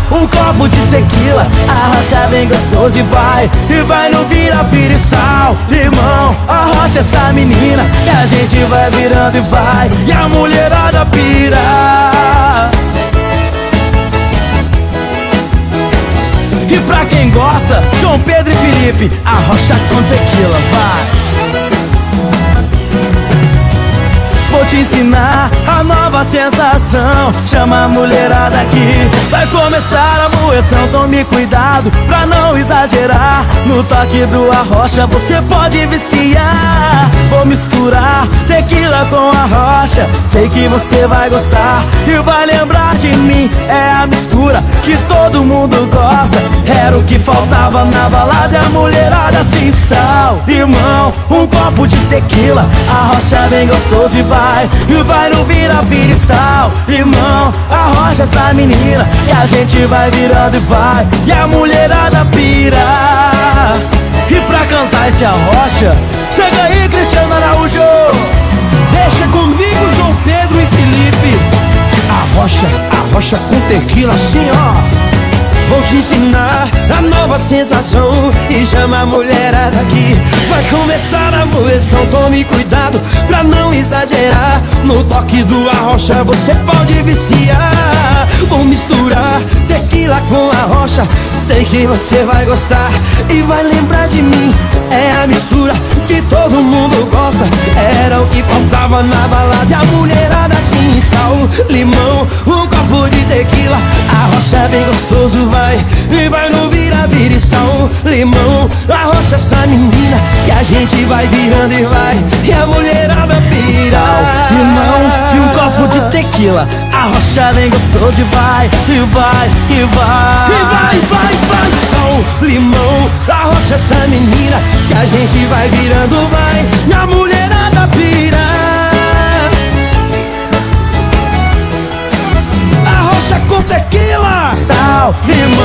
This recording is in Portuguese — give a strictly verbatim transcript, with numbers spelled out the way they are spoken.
um copo de tequila, arrocha bem gostoso e vai, e vai no vira-vira e sal, limão, arrocha essa menina, que a gente vai virando e vai, e a mulherada pira. E pra quem gosta, João Pedro e Felipe, arrocha com tequila, vai. Vou te ensinar a nova sensação, chama a mulherada aqui, vai começar a moeção. Tome cuidado pra não exagerar, no toque do arrocha você pode viciar. Vou misturar tequila com arrocha, sei que você vai gostar e vai lembrar de mim. É a mistura que todo mundo gosta, era o que faltava na balada. A mulherada sem sal, limão, um copo de tequila, arrocha bem gostoso e vai, e vai no vira-vira e sal, limão, arrocha essa menina, e a gente vai virando e vai, e a mulherada pira. E pra cantar esse arrocha, chega aí, Cristiano Araújo, deixa comigo, João Pedro e Felipe. Arrocha, arrocha com tequila assim, ó. Vou te ensinar a nova sensação e chama a mulherada aqui, vai começar a moeção. Tome cuidado pra não exagerar, no toque do arrocha você pode viciar. Vou misturar tequila com arrocha, sei que você vai gostar e vai lembrar de mim. É a mistura que todo mundo gosta, era o que faltava na balada. A mulherada sem sal, limão, um copo de tequila, arrocha bem gostoso, vai, e vai no vira-vira e sal, limão, arrocha essa menina, que a gente vai virando e vai, e a mulherada pira. Limão e um copo de tequila, arrocha bem gostoso e vai, e vai, e vai, e vai, vai, vai, sal, limão, arrocha essa menina, que a gente vai virando, vai, e a mulherada pira. Arrocha com tequila, sal, limão,